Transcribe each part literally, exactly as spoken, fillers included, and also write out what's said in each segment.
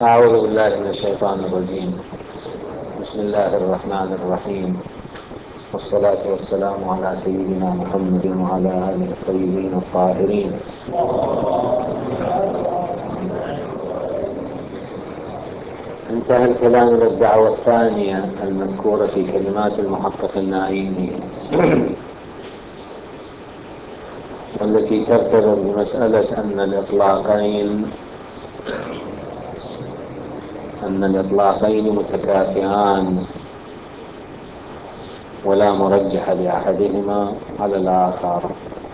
أعوذ بالله من الشيطان الرجيم. بسم الله الرحمن الرحيم، والصلاة والسلام على سيدنا محمد وعلى آله الطيبين الطاهرين. انتهى الكلام إلى الدعوة الثانية المذكورة في كلمات المحقق النائيني، والتي ترتبط بمسألة أن الإطلاقين أن الإطلاقين متكافئان ولا مرجح لأحدهما على الآخر،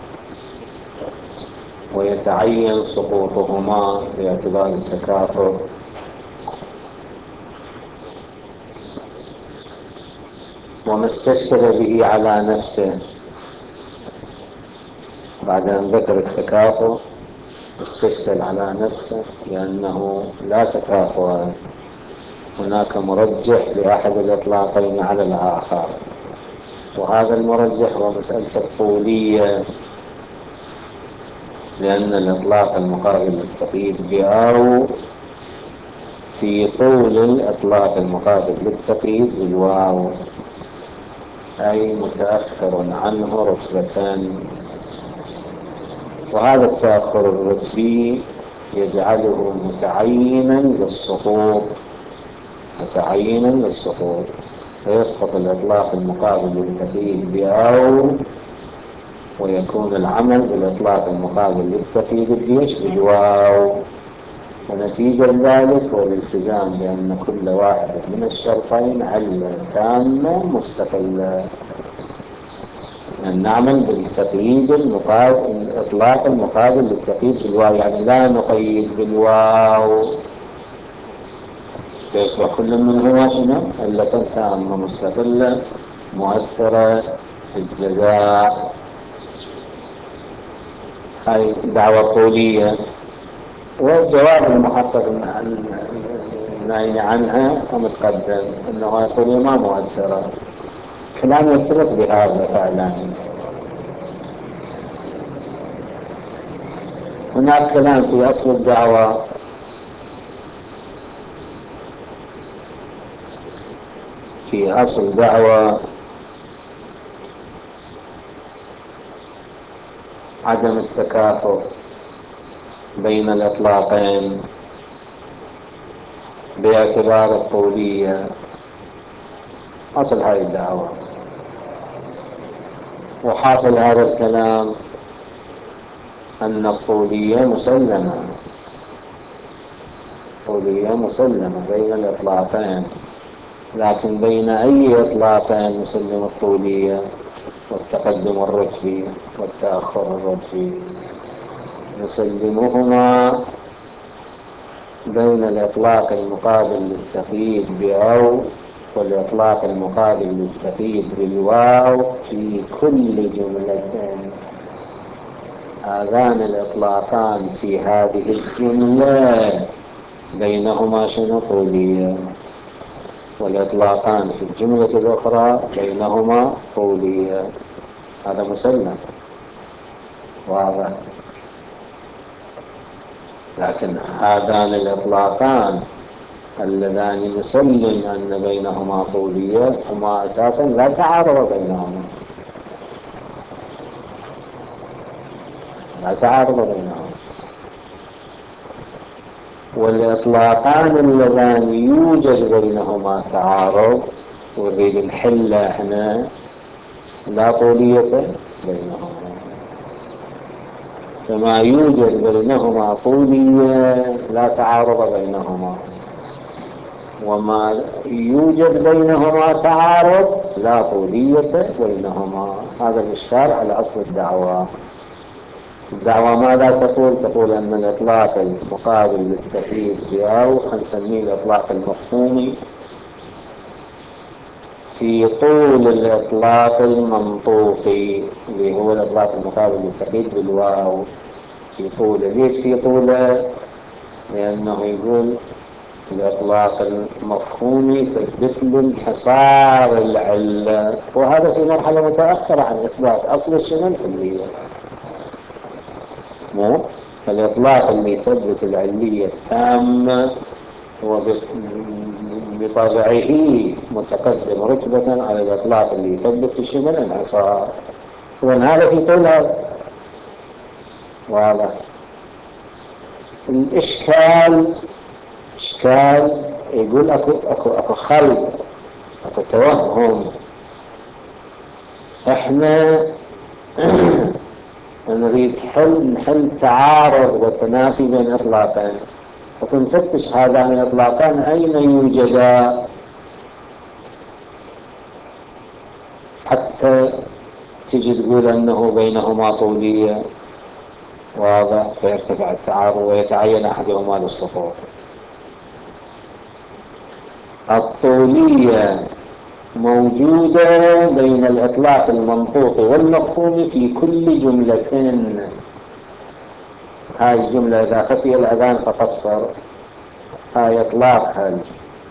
ويتعين سقوطهما باعتبار التكافؤ. وما استشكل به على نفسه بعد أن ذكر التكافؤ استشكل على نفسه لأنه لا تكافؤ، هناك مرجح لأحد الإطلاقين على الآخر، وهذا المرجح هو مسألة الطولية، لأن الإطلاق المقابل للتقييد بأو في طول الإطلاق المقابل للتقييد بالواو، أي متأخر عنه رتبة، وهذا التأخر الرتبي يجعله متعينا للسقوط متعينا للسقوط فيسقط الإطلاق المقابل للتقييد بأو، ويكون العمل بالإطلاق المقابل للتقييد بإيش؟ بالواو. ونتيجة ذلك هو الالتزام بأن كل واحد من الشرطين علة تامة مستقلة، أن نعمل بالتقييد المقابل الإطلاق المقابل للتقييد بالواو، يعني لا نقيد بالواو، فيصبح كل منهما شنو؟ علة تامة مستقلة مؤثرة في الجزاء. هاي دعوة طولية، والجواب المحقق الناهي عنها ومتقدم أنه يقول ما مؤثرة. كلام يرتبط بهذا فعلا. هناك كلام في أصل الدعوة في أصل دعوة عدم التكافؤ بين الإطلاقين باعتبار الطولية، أصل هذه الدعوة. وحاصل هذا الكلام أن الطولية مسلمة الطولية مسلمة بين الإطلاقين، لكن بين أي إطلاقين نسلم الطولية والتقدم الرتبي والتأخر الرتبي؟ نسلمهما بين الإطلاق المقابل للتقييد بأو والإطلاق المقابل للتقييد بالواو في كل جملة. هذان الإطلاقان في هذه الجملة بينهما شنو؟ طولية، والإطلاقان في الجملة الأخرى بينهما طولية. هذا مسلم واضح. لكن هذان الإطلاقان اللذان نسلم أن بينهما طولية هما أساسا لا تعارض بينهما لا تعارض بينهما والإطلاقان اللذان يوجد بينهما تعارض ونريد نحل احنا لا طولية بينهما، فما يوجد بينهما طولية لا تعارض بينهما، وما يوجد بينهما تعارض لا طولية بينهما. هذا الإشكال على أصل الدعوة. الدعوة ماذا تقول؟ تقول أن الإطلاق المقابل للتقييد بأو نسميه الإطلاق المفهومي في طول الإطلاق المنطوقي، اللي هو الإطلاق المقابل للتقييد بالواو، في طوله. ليش في طوله؟ لأنه يقول الإطلاق المفهومي يثبت لي انحصار العلة، وهذا في مرحلة متأخرة عن إثبات أصل الشنو؟ العلية. مو الإطلاق اللي يثبت العلية التامة وبطبعه متقدم رتبة على الإطلاق اللي يثبت الشبه الانحصار. إذن هذا في طول هذا واضح. الإشكال إشكال يقول أكو, أكو, أكو خلط، أكو توهم. إحنا نريد حل نحل تعارض وتنافي بين إطلاقين، فنفتش هذان الإطلاقان أين يوجدا حتى تجي تقول أنه بينهما طولية، واضح، فيرتفع التعارض ويتعين أحدهما للسقوط. الطولية موجودة بين الإطلاق المنطوق والمفهوم في كل جملة. هاي الجملة إذا خفي الأذان فقصر، هاي إطلاقها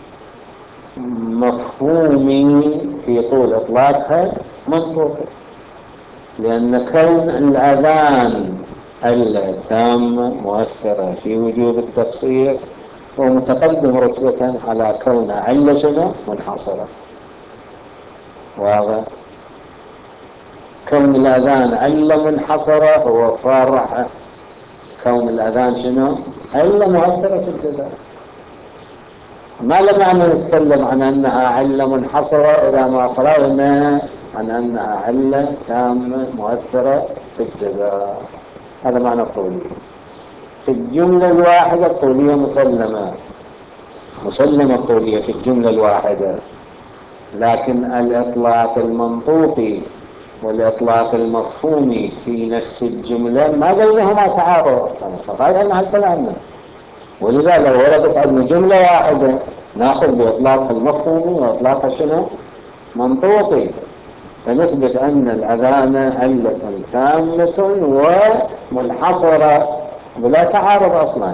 مفهومي في طول إطلاقها منطوق، لأن كون الأذان علة تامة مؤثرة في وجوب التقصير ومتقدم رتبة على كون علة شنو منحصرة. واضح. كون الأذان علة منحصرة هو فرع كون الأذان شنو علة مؤثرة في الجزاء. ما له معنى نتكلم عن أنها علة منحصرة إذا ما فرغنا عن أنها علة تامة مؤثرة في الجزاء. هذا معنى الطولية. في الجملة الواحدة الطولية مسلمة مسلمة الطولية في الجملة الواحدة، لكن الإطلاق المنطوقي والإطلاق المفهومي في نفس الجملة ما بينهما تعارض أصلا، صحيح أنها كلامنا. ولذا لو وردت عندنا جملة واحدة نأخذ بإطلاق المفهومي وإطلاق شنو منطوقي، فنثبت أن الأذان علة تامة ومنحصرة بلا تعارض أصلا.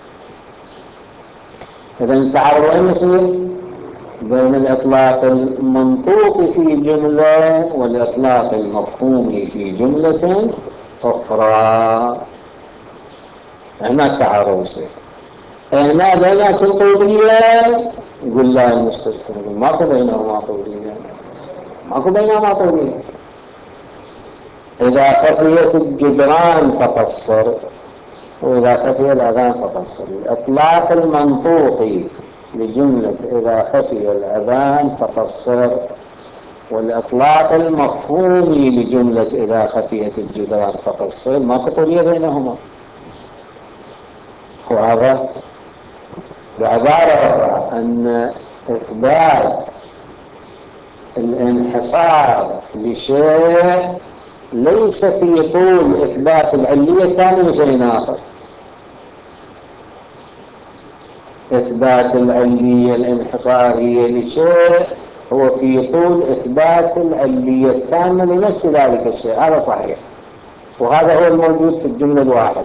إذا التعارض وين يصير؟ بين الإطلاق المنطوق في جملة والإطلاق المفهومي في جملة أخرى، هنا التعارض يصير. هنا بينات الطولية يقول لا المستشفى ماكو بينهما طولية، ماكو بينهما طولية. إذا خفيت الجدران فقصر، وإذا خفي الأذان فقصر. الإطلاق المنطوقي لجملة إذا خفي الأذان فقصر، والإطلاق المفهومي لجملة إذا خفيت الجدران فقصر ماكو طولية بينهما. وهذا بعبارة أخرى أن إثبات الانحصار لشيء ليس في طول إثبات العلية التامة لشيء آخر. إثبات العلية الانحصارية لشيء هو في طول إثبات العلية التامة لنفس ذلك الشيء، هذا صحيح، وهذا هو الموجود في الجملة الواحدة.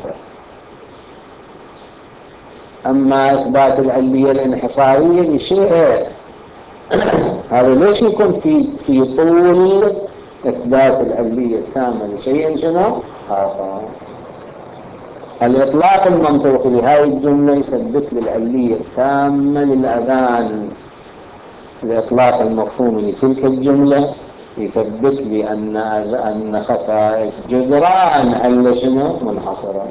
أما إثبات العلية الانحصارية لشيء هذا ليش يكون في في طول إثبات العلية التامة لشيء شنو آخر. الإطلاق المنطوق لهذه الجملة يثبت للعلية التامة للأذان، الإطلاق المفهوم لتلك الجملة يثبت لي أن أن خفاء الجدران علة شنو منحصرة،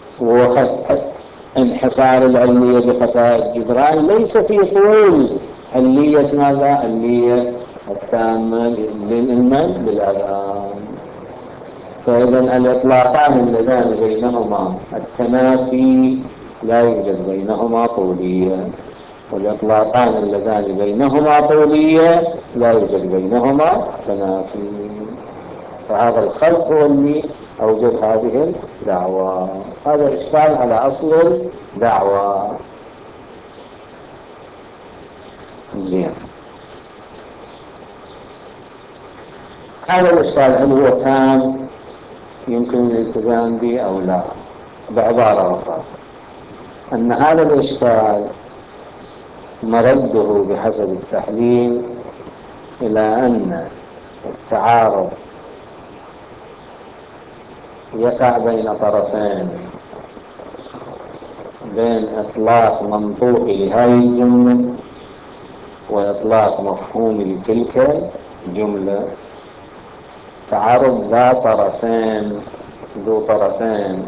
وانحصار العلية بخفاء الجدران ليس في طول علية ماذا علية التامة للمن للأذان. فإذا الإطلاقان اللذان بينهما التنافي لا يوجد بينهما طولية، والإطلاقان اللذان بينهما طولية لا يوجد بينهما تنافي. فهذا الخلط هو اللي أوجد هذه الدعوة. هذا إشكال على أصل الدعوة. زين. هذا الإشكال هل هو تام يمكن الالتزام به أو لا؟ بعبارة أخرى أن هذا الإشكال مرده بحسب التحليل إلى أن التعارض يقع بين طرفين بين إطلاق منطوقي لهذه الجملة وإطلاق مفهومي لتلك الجملة، تعارض ذا طرفين ذو طرفين،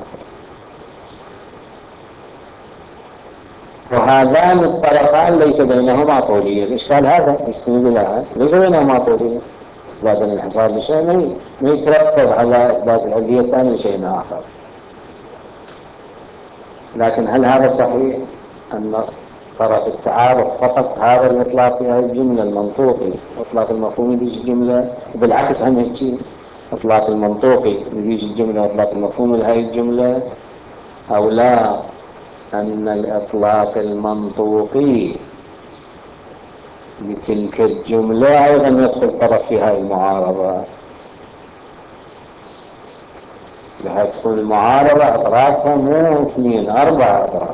وهذان الطرفان ليس بينهما طولية. الإشكال هذا يستند لها، ليس بينهما طولية. إثبات الانحصار بشيء ما يترتب على إثبات العلية الثانية شيء آخر. لكن هل هذا صحيح أن طرف التعارض فقط هذا الإطلاق في هذه الجملة المنطوقي، إطلاق المفهومي لذيك الجملة، وبالعكس هم هيك إطلاق المنطوقي لذيك الجملة وإطلاق المفهومي لهذه الجملة، أو لا أن الإطلاق المنطوقي لتلك الجملة أيضا يدخل طرف في هذه المعارضة، لها تكون المعارضة أطرافها مو اثنين أربعة أطراف.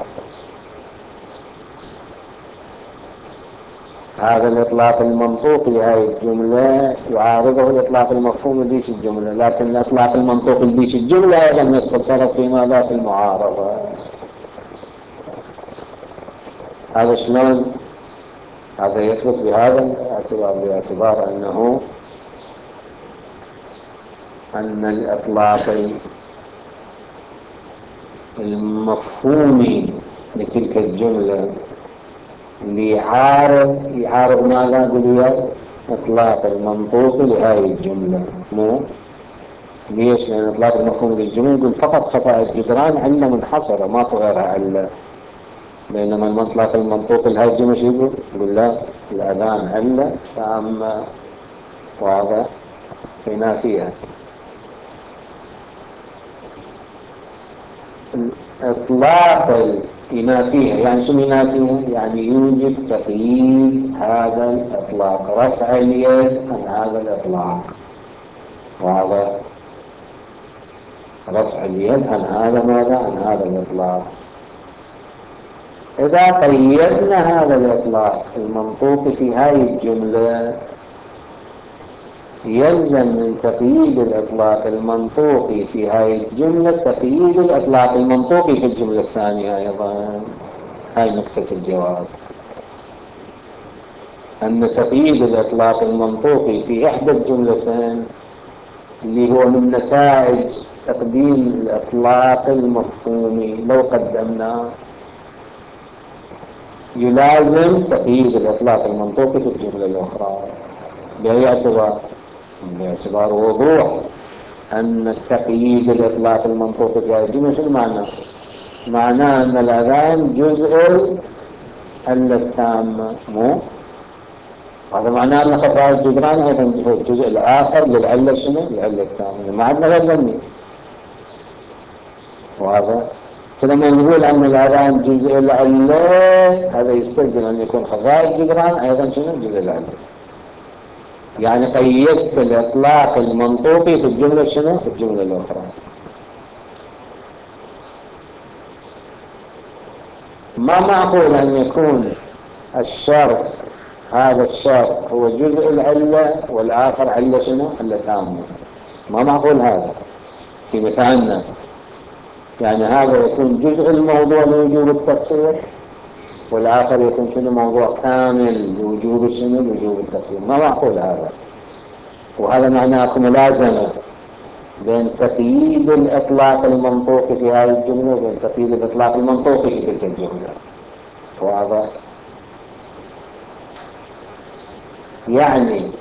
هذا الإطلاق المنطوقي لهذه الجملة يعارضه الإطلاق المفهومي لذيك الجملة، لكن الإطلاق المنطوقي لذيك الجملة أيضا يدخل طرف في ماذا؟ في المعارضة. هذا شلون؟ هذا يثبت بهذا الاعتبار، باعتبار أنه أن الإطلاق المفهومي لتلك الجملة اللي يعارض يعارض ماذا؟ قلوا إطلاق المنطوق لهذه الجملة. مو ليش؟ لأن إطلاق المفهوم للجملة يقول فقط خفاء الجدران علة منحصرة ما غيرها علة، بينما المطلق المنطوق لهذه الجملة شو يقول؟ يقول لا، الأذان علة تامة واضح ينافيها. إطلاق ينافيها يعني شو ينافيها؟ يعني يوجب تقييد هذا الإطلاق، رفع اليد عن هذا الإطلاق، واضح؟ رفع اليد عن هذا ماذا؟ عن هذا الإطلاق. إذا قيدنا هذا الإطلاق المنطوق في هذه الجملة يلزم من تقييد الإطلاق المنطوقي في هذه الجملة تقييد الإطلاق المنطوقي في الجملة الثانية أيضا. هاي نقطة الجواب، أن تقييد الإطلاق المنطوقي في إحدى الجملتين اللي هو من نتائج تقديم الإطلاق المفهومي لو قدمناه يلازم تقييد الإطلاق المنطوقي في الجملة الأخرى. بأي اعتبار؟ باعتبار وضوح أن تقييد الإطلاق المنطوقي في هذه الجملة شو المعنى؟ معناه أن الأذان جزء العلة التامة، مو هذا معناه أن خفاء الجدران أيضا هو الجزء الآخر للعلة شنو؟ العلة التامة، ما عندنا غير ظني. وهذا لما نقول أن الأذان جزء العلة هذا يستلزم أن يكون خفاء الجدران أيضا شنو؟ جزء العلة. يعني قيدت الإطلاق المنطوقي في الجملة شنو؟ في الجملة الأخرى. ما معقول أن يكون الشرط هذا الشرط هو جزء العلة والآخر علة شنو؟ علة تامة. ما معقول هذا في مثالنا. يعني هذا يكون جزء الموضوع لوجوب التقصير والآخر يكون شنو؟ موضوع كامل لوجوب شنو؟ لوجوب التقصير. ما معقول هذا. وهذا معناه ملازمة بين تقييد الإطلاق المنطوقي في هذه الجملة وبين تقييد الإطلاق المنطوقي في تلك الجملة. واضح؟ يعني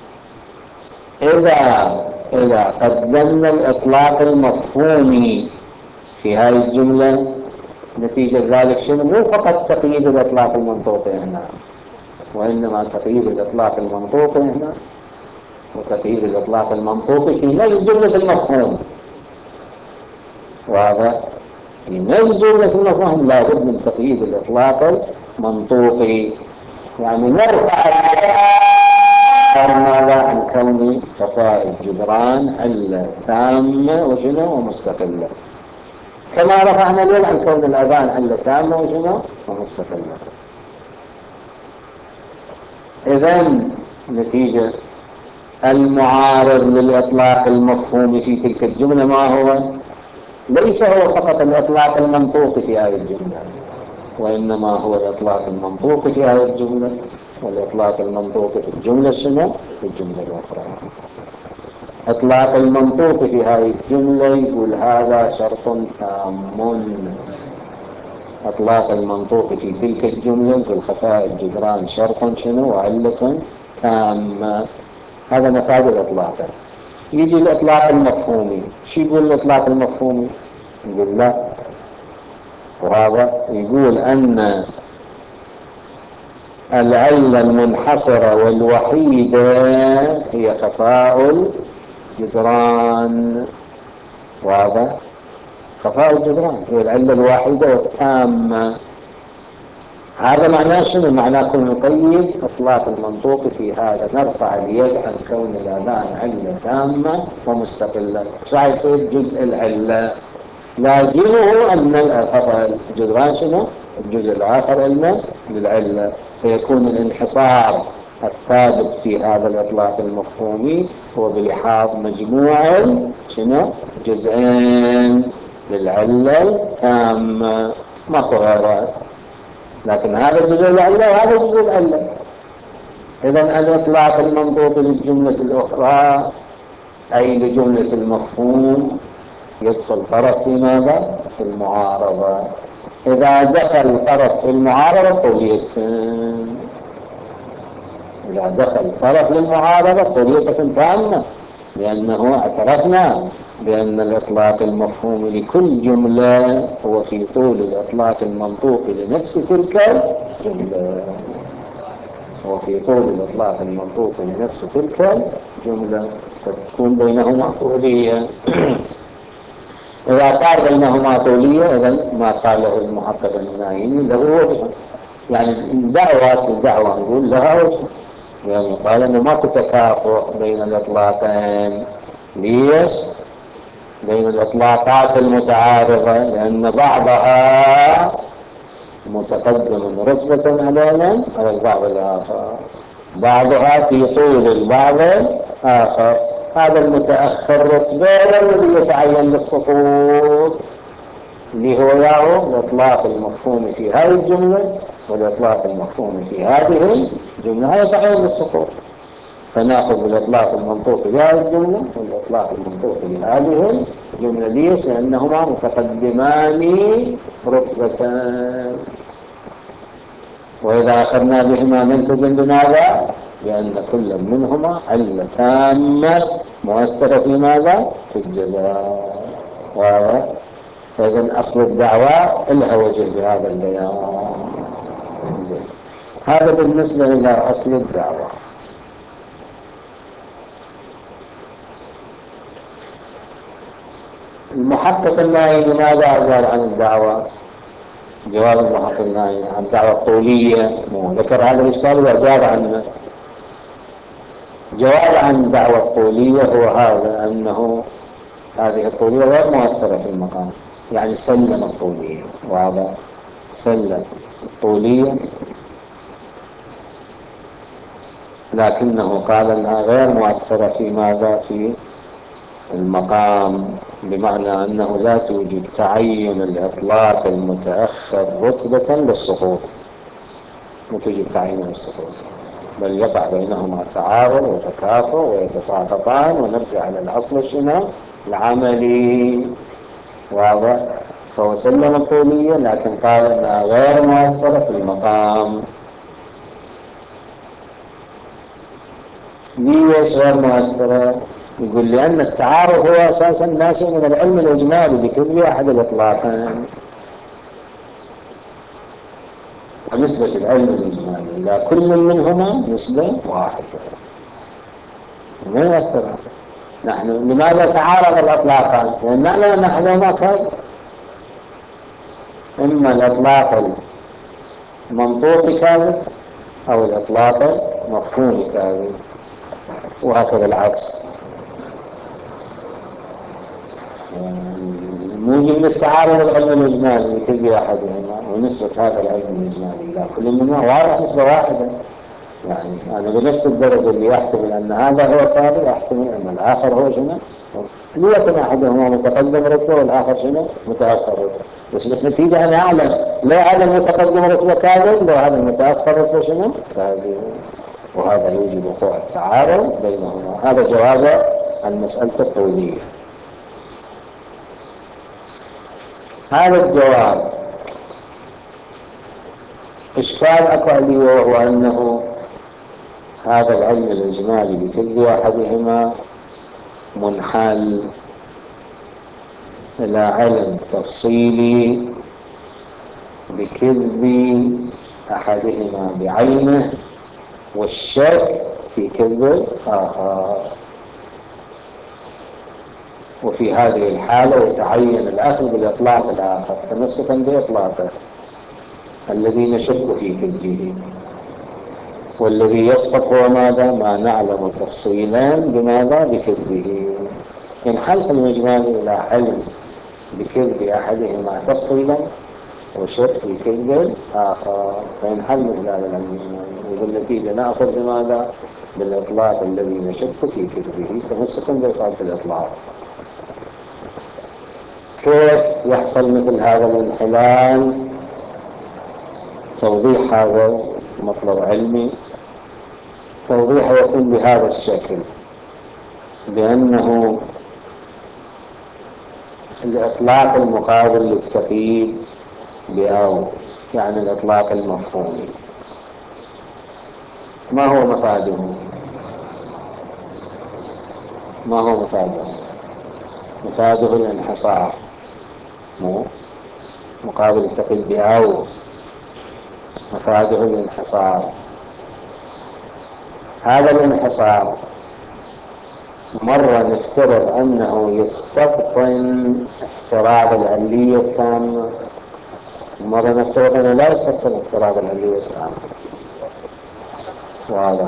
إذا إذا قدمنا الإطلاق المفهومي في هذه الجملة نتيجة ذلك شنو؟ مو فقط تقييد الإطلاق المنطوقي هنا، وإنما تقييد الإطلاق المنطوقي هنا وتقييد الإطلاق المنطوقي في نفس جملة المفهوم. واضح؟ في نفس جملة المفهوم لابد من تقييد الإطلاق المنطوقي، يعني نرفع ماذا؟ عن كون خفاء الجدران علة تامة وشنو؟ ومستقلة، كما رفعنا اليوم عن كون الأذان علة تامة وشنو؟ ومستقلة. إذن نتيجة المعارض للإطلاق المفهوم في تلك الجملة ما هو؟ ليس هو فقط الإطلاق المنطوق في هذه الجملة، وإنما هو الإطلاق المنطوق في هذه الجملة والإطلاق المنطوق في الجملة شنو؟ في الجملة الأخرى. إطلاق المنطوق في هذه الجملة يقول هذا شرط تام. إطلاق المنطوق في تلك الجملة يقول خفاء الجدران شرط شنو؟ وعلة تامة. هذا مفاد الإطلاق. يجي الإطلاق المفهومي، شو يقول الإطلاق المفهومي؟ يقول لا، وهذا يقول أن العلة المنحصرة والوحيدة هي خفاء الجدران. وهذا خفاء الجدران هي العلة الواحدة والتامة. هذا معناه شنو؟ معناه كون نقيد إطلاق المنطوق في هذا، نرفع اليد عن كون الأذان علة تامة ومستقلة. شو يصير؟ جزء العلة لازمه أن خفاء الجدران شنو؟ الجزء الآخر علة للعلة، فيكون الانحصار الثابت في هذا الإطلاق المفهومي هو بلحاظ مجموع شنو؟ جزئين للعلة التامة، ماكو غيرها. لكن هذا جزء العلة وهذا جزء العلة. إذن الإطلاق المنطوق للجملة الأخرى أي لجملة المفهوم يدخل طرف في ماذا؟ في المعارضة. إذا دخل طرف في المعارضة طوليتين. إذا دخل طرف للمعارضة طولية تكون تامة، لأنه اعترفنا بأن الإطلاق المفهوم لكل جملة هو في طول الإطلاق المنطوق لنفس تلك الجملة، هو في طول الإطلاق المنطوق لنفس تلك الجملة، فتكون بينهما طولية. إذا صار بينهما طولية إذن ما قاله المحقق النائمي له وجه، يعني الدعوة أصل الدعوة نقول لها وجه، يعني قال إنه ماكو تكافؤ بين الإطلاقين. ليش؟ بين الإطلاقات المتعارضة، لأن بعضها متقدم رتبة على من؟ على البعض الآخر، بعضها في طول البعض الآخر. هذا المتأخر رتبة والذي يتعين للسقوط اللي هو ياهو الإطلاق المفهوم في هذه الجملة والإطلاق المفهوم في هذه الجملة، هذا يتعين للسقوط. فنأخذ بالإطلاق المنطوق بهذه الجملة والإطلاق المنطوق بهذه الجملة. ليش؟ لأنهما متقدمان رتبتان، وإذا أخذنا بهما نلتزم بماذا؟ لأن كل منهما علة تامة مؤثرة في ماذا؟ في الجزاء. واضح؟ فإذا أصل الدعوة لها وجه بهذا البيان. زين، هذا بالنسبة إلى أصل الدعوة. المحقق النائي لماذا أزال عن الدعوة؟ جواب المحقق النائي عن الدعوة الطولية، ذكر هذا الإشكال وأجاب عنه. جواب عن الدعوة الطولية هو هذا، أنه هذه الطولية غير مؤثرة في المقام، يعني سلم الطولية. وهذا سلم الطولية، لكنه قال أنها غير مؤثرة في ماذا؟ في المقام، بمعنى أنه لا توجد تعين الإطلاق المتأخر رتبة للسقوط، لا توجد تعين للسقوط، بل يقع بينهما تعارض وتكافؤ ويتساقطان، ونرجع على الأصل شنو؟ العملي. واضح؟ فهو سلم الطولية لكن قال أنها غير مؤثرة في المقام. ليش غير مؤثرة؟ يقول لأن التعارض هو أساسا ناشئ من العلم الإجمالي بكل أحد الإطلاقين، ونسبة العلم الإجمالي إلى كل منهما نسبة واحدة مؤثرة. نحن لماذا تعارض الإطلاقان؟ لأن نعلم أن أحدهما كاذب، إما الإطلاق المنطوق كاذب أو الإطلاق المفهوم كاذب، وهكذا العكس. موجب للتعارض العلم الإجمالي لكل أحدهما، ونسبة هذا العلم الإجمالي إلى كل منهما واضح نسبة واحدة. يعني أنا بنفس الدرجة اللي يحتمل أن هذا هو الثاني يحتمل أن الآخر هو شنو؟ ليكن أحدهما متقدم رتبة والآخر شنو؟ متأخر رتبة. بس بالنتيجة أنا أعلم لا هذا المتقدم رتبة كاذب لا هذا المتأخر رتبة شنو؟ كاذب. وهذا يوجد وقوع التعارض بينهما. هذا جواب عن مسألة الطولية. هذا الجواب إشكال أكو عليه، وهو أنه هذا العلم الإجمالي بكل أحدهما منحل إلى علم تفصيلي بكذب أحدهما بعينه والشك في كذب آخر. وفي هذه الحالة يتعين الأخذ بالإطلاق الآخر تمسكا بإطلاقه الذي نشك في كذبه، والذي يسبق هو ماذا؟ ما نعلم تفصيلا بماذا؟ بكذبه. ينحل الإجمالي إلى علم بكذب أحدهما تفصيلا وشك في كذب آخر، فينحل مثل هذا العلم. وبالنتيجة نأخذ بماذا؟ بالإطلاق الذي نشك في كذبه تمسكا بإصابة الإطلاق. كيف يحصل مثل هذا الانحلال؟ توضيح هذا مطلب علمي. توضيح يكون بهذا الشكل، بأنه الإطلاق المقابل للتقييد بأو، يعني الإطلاق المفهومي، ما هو مفاده؟ ما هو مفاده؟ مفاده الانحصار، مو مقابل التقييد بأو، مفاده الانحصار. هذا الانحصار مرة نفترض أنه يستبطن افتراض العلية التامة، مرة نفترض أنه لا يستبطن افتراض العلية التامة. واضح؟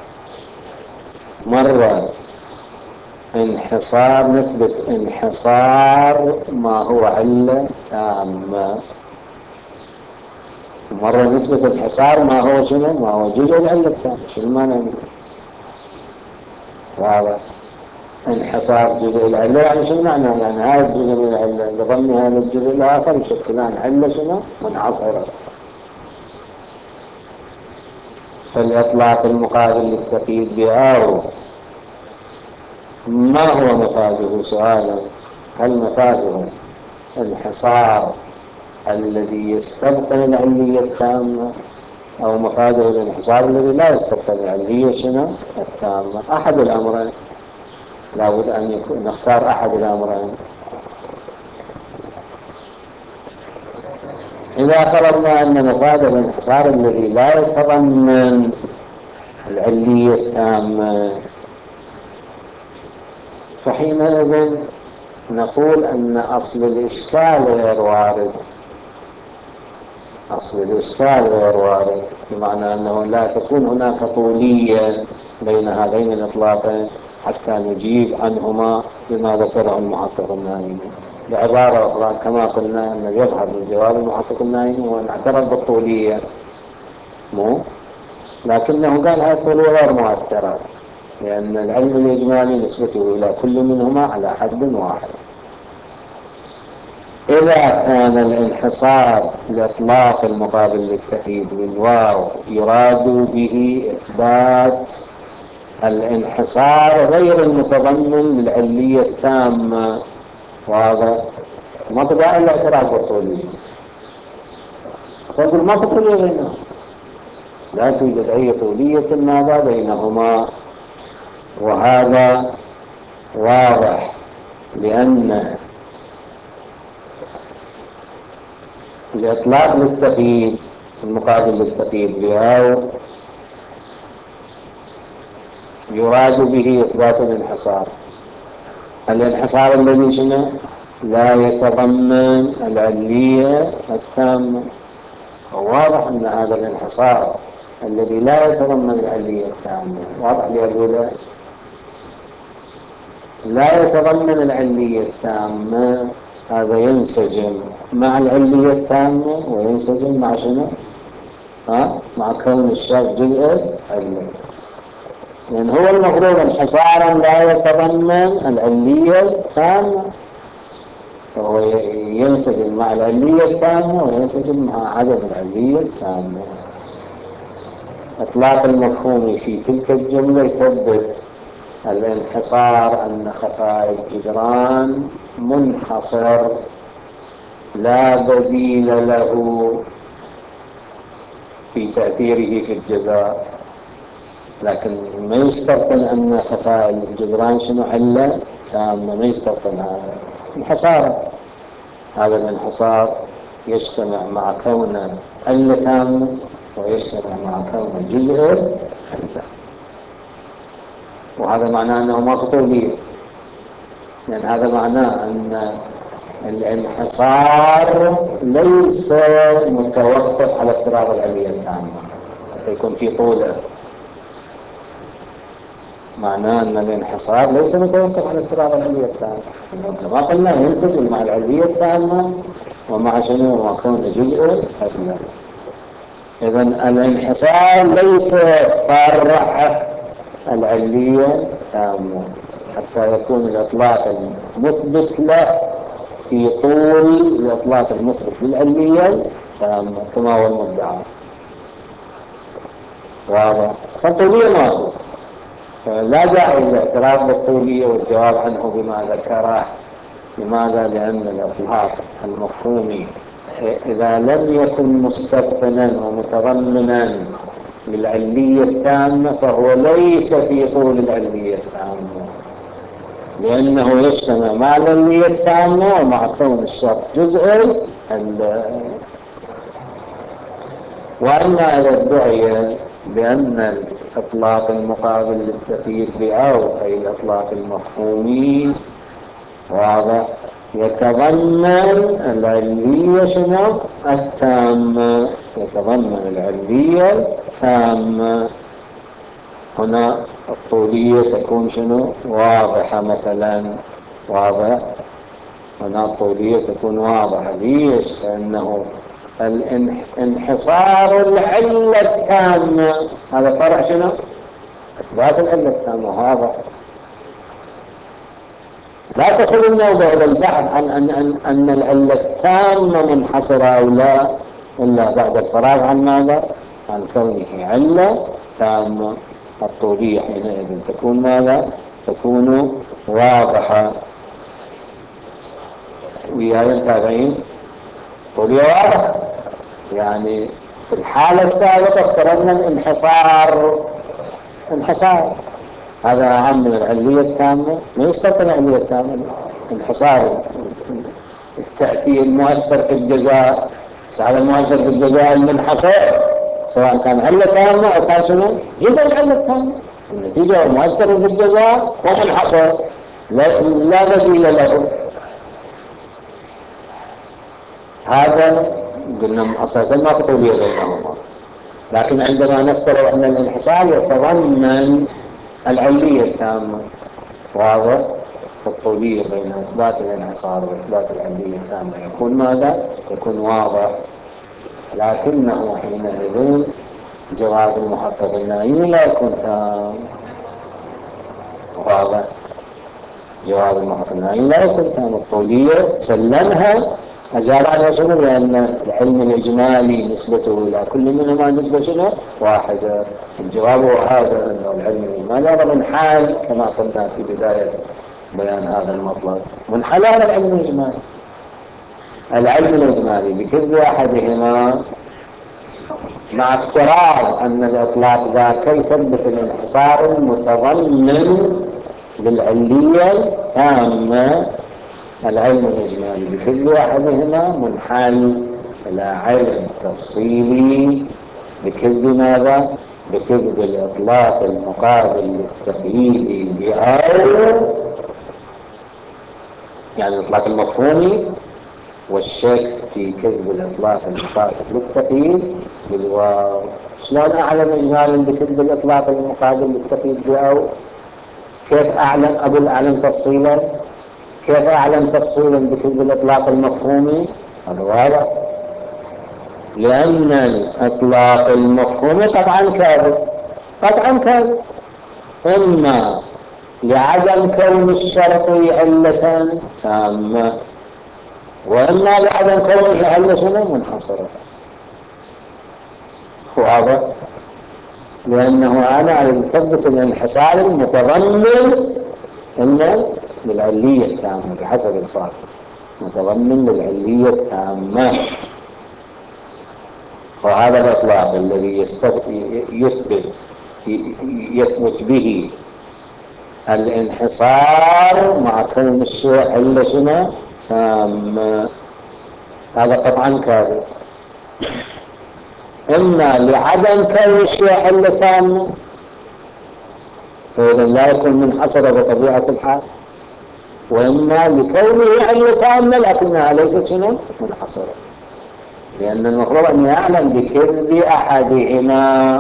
مرة انحصار نثبت انحصار ما هو علة تامة، مرة نثبت انحصار ما هو شنو؟ ما هو جزء العلة التامة. شنو معنى؟ واضح؟ انحصار جزء العلة يعني شنو معنى؟ يعني هذا الجزء من العلة بضم هذا الجزء الآخر يشكلان علة شنو؟ منحصرة. فالإطلاق المقابل للتقييد بأو ما هو مفاده؟ سؤالا: هل مفاده انحصار الذي يستبطن العلية التامة، أو مفاده الانحصار الذي لا يستبطن العلية شنو؟ التامة؟ أحد الأمرين، لابد أن يكون نختار أحد الأمرين. إذا فرضنا أن مفاد الانحصار الذي لا يتضمن العلية التامة، فحينئذ نقول أن أصل الإشكال غير وارد. أصل الإشكال غير وارد بمعنى أنه لا تكون هناك طولية بين هذين الإطلاقين حتى نجيب عنهما بما ذكره المحقق النائمي. بعبارة أخرى كما قلنا أن يظهر من جواب المحقق النائمي وأن اعترف بالطولية، مو لكنه قال هذه الطولية غير مؤثرة، لأن العلم الإجمالي نسبته إلى كل منهما على حد واحد. إذا كان الانحصار الإطلاق المقابل للتقييد بالواو يراد به إثبات الانحصار غير المتضمن للعلية التامة، وهذا ما تبقى إلا اعتراف بالطولية. أقول ما في طولية بينهم، لا توجد أي طولية ماذا بينهما، وهذا واضح لأن الإطلاق للتقييد المقابل للتقييد بواو يراد به إثبات الانحصار، الانحصار الذي شنو؟ لا يتضمن العلية التامة. واضح أن هذا الانحصار الذي لا يتضمن العلية التامة، واضح لي أقول لا يتضمن العلية التامة، هذا ينسجم مع العلية التامة وينسجم مع شنو؟ ها مع كون الشرط جزء علة، لأن هو المفروض انحصارا لا يتضمن العلية التامة، فهو ينسجم مع العلية التامة وينسجم مع عدم العلية التامة. إطلاق المفهوم في تلك الجملة يثبت الانحصار أن خفاء الجدران منحصر لا بديل له في تأثيره في الجزاء، لكن ما يستبطن أن خفاء الجدران شنو علة تامة، ما يستبطن هذا انحصار. هذا الانحصار يجتمع مع كون علة تامة ويجتمع مع كون جزء علة، وهذا معناه أنه ما طولية، لأن هذا معناه أن الانحصار ليس متوقف على افتراض العلية التامة حتى يكون في طوله. معناه أن الانحصار ليس متوقف على افتراض العلية التامة، كما قلنا ينسجم مع العلية التامة ومع شنو ومع كون جزء علة. إذن الانحصار ليس فرع العلية تامة حتى يكون الإطلاق المثبت له في طول الإطلاق المثبت للعلية تامة كما هو المدعى. واضح؟ الطولية ماهو، فلا داعي للاعتراف بالطولية والجواب عنه بما ذكره. لماذا؟ لأن الإطلاق المفهومي إذا لم يكن مستبطنا ومتضمنا للعلية التامة فهو ليس في طول العلية التامة، لأنه يجتمع مع العلية التامة ومع كون الشرط جزء. وأما إذا ادعي بأن الإطلاق المقابل للتقييد بأو أي الإطلاق المفهومي واضح يتضمن العلية شنو التامة، يتضمن العلية التامة، هنا الطولية تكون شنو واضحة مثلا. واضح؟ هنا الطولية تكون واضحة. ليش؟ لأنه الانحصار العلة التامة هذا فرع شنو إثبات العلة التامة. هذا لا تصل النوبة إلى البحث عن أن, أن, أن العلة التامة منحصرة أو لا إلا بعد الفراغ عن ماذا؟ عن كونه علة تامة. الطولية حينئذ تكون ماذا؟ تكون واضحة. وياي متابعين؟ طولية واضحة، يعني في الحالة السابقة افترضنا الانحصار انحصار هذا أهم من العلية التامة، ما يستطيع العلية التامة. انحصار التأثير المؤثر في الجزاء، هذا المؤثر في الجزاء المنحصر سواء كان علة تامة أو كان شنو جزء العلة التامة، النتيجة هو مؤثر في الجزاء ومنحصر لا, لا بديل له. هذا قلنا أساسا ما طولية بينهما، لكن عندما نفترض أن الانحصار يتضمن العلية التامة واضح، الطولية بين إثبات الانحصار وإثبات العلية التامة يكون ماذا؟ يكون واضح. لكنه حينئذ جواب المحقق النهائي لا يكون تام. واضح؟ جواب المحقق النهائي لا يكون تام. الطولية سلمها أجاب على شنو؟ لأن العلم الإجمالي نسبته إلى كل منهما نسبة شنو؟ واحدة. الجواب هو هذا، أنه العلم الإجمالي هذا منحال كما قلنا في بداية بيان هذا المطلب، منحل على العلم الإجمالي. العلم الإجمالي بكل أحدهما مع افتراض أن الإطلاق ذاك يثبت الانحصار المتضمن للعلية التامة. العلم الإجمالي بكل أحدهما منحل إلى علم تفصيلي بكذب ماذا؟ بكذب الإطلاق المقابل للتقييد بأو، يعني الإطلاق المفهومي، والشك في كذب الإطلاق المقابل للتقييد بالواو. شلون أعلم إجمالا بكذب الإطلاق المقابل للتقييد بأو؟ كيف أعلم؟ أقول أعلم تفصيلا. كيف أعلم تفصيلا بكذب الإطلاق المفهومي؟ هذا واضح. لأن الإطلاق المفهومي قطعا كاذب، قطعا كاذب، إما لعدم كون الشرط علة تامة، وإما لعدم كونه علة منحصرة. واضح؟ لأنه أنا يثبت الانحصار المتضمن إن للعلية التامة بحسب الفارق، متضمن للعلية التامة. وهذا الإطلاق الذي يثبت يثبت به الانحصار مع كون الشيء علة تامة، هذا قطعا كاذب. إما لعدم كون الشيء علة تامة، فإذا لا يكون منحصرا بطبيعة الحال، وإما لكونه علة تامة لكنها ليست شنو منحصرة، لأن المفروض أن يعلم بكذب أحدهما،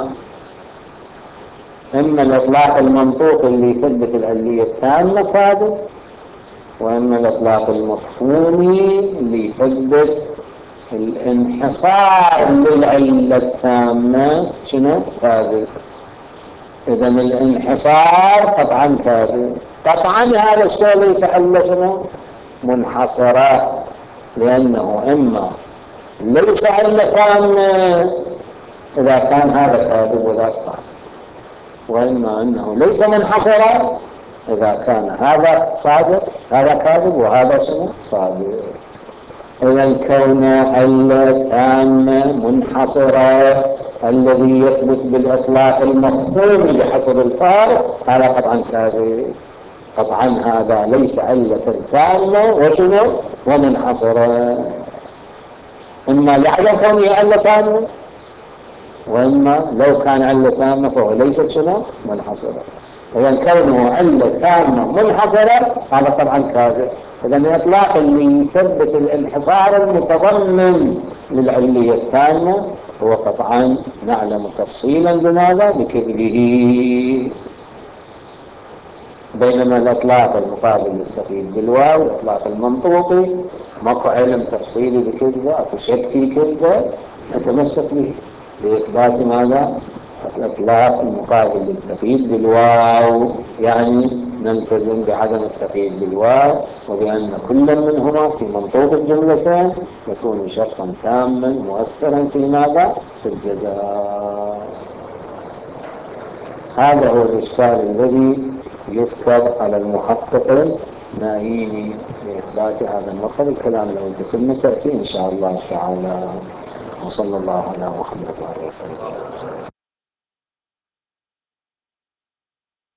إما الإطلاق المنطوق اللي يثبت العلية التامة كاذب، وإما الإطلاق المفهومي اللي يثبت الانحصار للعلة التامة شنو كاذب. إذا الانحصار قطعا كاذب، قطعا هذا الشيء ليس علة شنو منحصرة، لأنه إما ليس علة تامة إذا كان هذا كاذب وذاك صادق، وإما أنه ليس منحصرا إذا كان هذا صادق هذا كاذب وهذا شنو صادق. إذا كون علة تامة منحصرة الذي يثبت بالإطلاق المفهوم بحسب الفارق هذا قطعا كاذب، قطعا هذا ليس علة تامة وشنو ومنحصرة، إما لعدم كونه علة تامة، وإما لو كان علة تامة فهو ليست شنو منحصرة. إذا كونه علة تامة منحصرة هذا طبعا كاذب. إذا الإطلاق اللي يثبت الانحصار المتضمن للعلية التامة هو قطعا نعلم تفصيلا بماذا بكذبه، بينما الإطلاق المقابل للتقييد بالواو الإطلاق المنطوقي ماكو علم تفصيلي بكذبه أو شك في كذبه نتمسك به لإثبات ماذا الإطلاق المقابل للتقييد بالواو، يعني نلتزم بعدم التقييد بالواو وبأن كل منهما في منطوق الجملتين يكون شرطا تاما مؤثرا في ماذا في الجزاء. هذا هو الإشكال الذي يذكر على المحقق النائيني لإثبات هذا المطلب. الكلام لو تتم تأتي إن شاء الله تعالى. وصلى الله على محمد وعلى آله وصحبه.